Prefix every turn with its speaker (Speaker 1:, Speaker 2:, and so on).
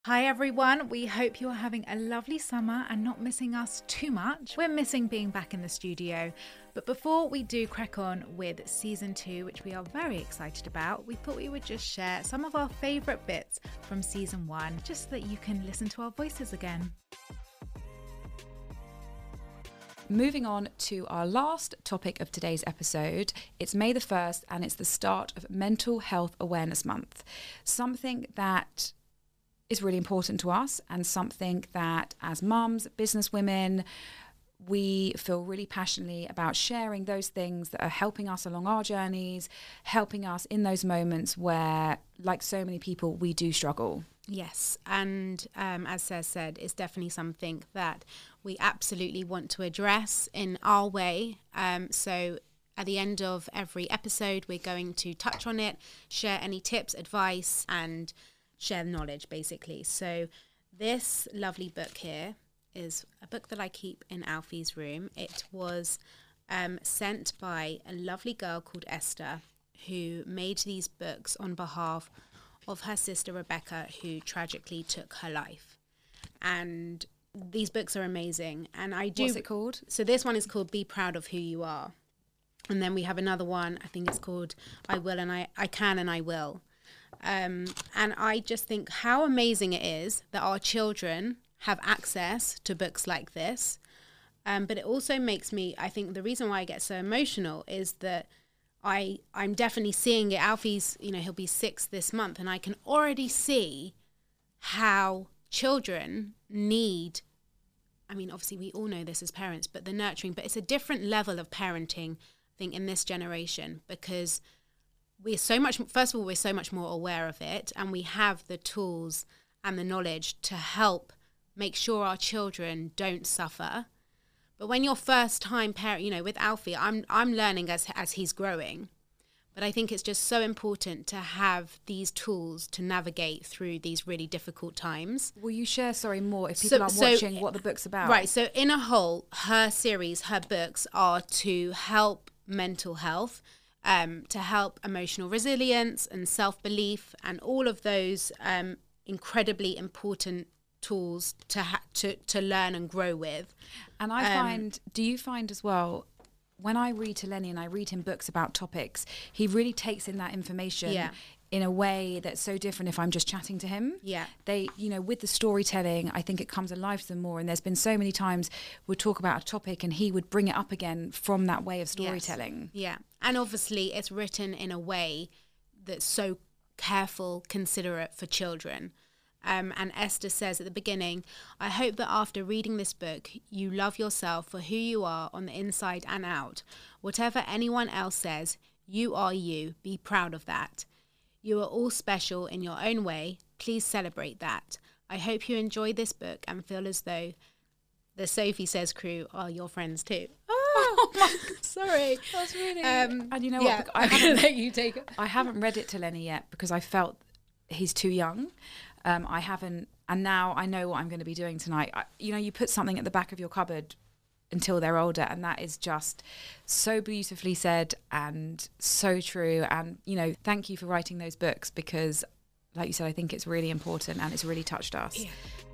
Speaker 1: Hi everyone, we hope you're having a lovely summer and not missing us too much. We're missing being back in the studio, but before we do crack on with season 2, which we are very excited about, we thought we would just share some of our favourite bits from season 1, just so that you can listen to our voices again.
Speaker 2: Moving on to our last topic of today's episode, it's May the 1st and it's the start of Mental Health Awareness Month. Something that is really important to us and something that as mums, business women, we feel really passionately about sharing those things that are helping us along our journeys, helping us in those moments where, like so many people, we do struggle.
Speaker 3: Yes, and as Sez said, it's definitely something that we absolutely want to address in our way. So at the end of every episode, we're going to touch on it, share any tips, advice, and share knowledge, basically. So this lovely book here is a book that I keep in Alfie's room. It was sent by a lovely girl called Esther, who made these books on behalf of her sister Rebecca, who tragically took her life. And these books are amazing. And I do.
Speaker 2: What's it called?
Speaker 3: So this one is called Be Proud of Who You Are. And then we have another one, I think it's called I Will and I Can and I Will. And I just think how amazing it is that our children have access to books like this. But it also makes me, I think the reason why I get so emotional is that I'm definitely seeing it. Alfie's, he'll be 6 this month, and I can already see how children need, obviously we all know this as parents, but the nurturing, but it's a different level of parenting, I think, in this generation, because we're so much more aware of it, and we have the tools and the knowledge to help make sure our children don't suffer. But when you're first time parent, with Alfie, I'm learning as he's growing. But I think it's just so important to have these tools to navigate through these really difficult times.
Speaker 2: Will you share, more, if people aren't watching, what the book's about?
Speaker 3: Right, so in a whole, her books are to help mental health, to help emotional resilience and self-belief and all of those incredibly important tools to learn and grow with.
Speaker 2: And I find, do you find as well, when I read to Lenny and I read him books about topics, he really takes in that information in a way that's so different if I'm just chatting to him.
Speaker 3: Yeah.
Speaker 2: They, with the storytelling, I think it comes alive to them more. And there's been so many times we'd talk about a topic and he would bring it up again from that way of storytelling.
Speaker 3: Yes. Yeah. And obviously it's written in a way that's so careful, considerate for children. And Esther says at the beginning, I hope that after reading this book, you love yourself for who you are on the inside and out. Whatever anyone else says, you are you. Be proud of that. You are all special in your own way. Please celebrate that. I hope you enjoy this book and feel as though the Sophie Says crew are your friends too. Oh my God, sorry.
Speaker 2: That's really...
Speaker 3: and
Speaker 2: you know what?
Speaker 3: I haven't let you take it.
Speaker 2: I haven't read it to Lenny yet because I felt he's too young. I haven't, and now I know what I'm going to be doing tonight. You put something at the back of your cupboard until they're older, and that is just so beautifully said and so true. And, thank you for writing those books because, like you said, I think it's really important and it's really touched us.
Speaker 3: Yeah.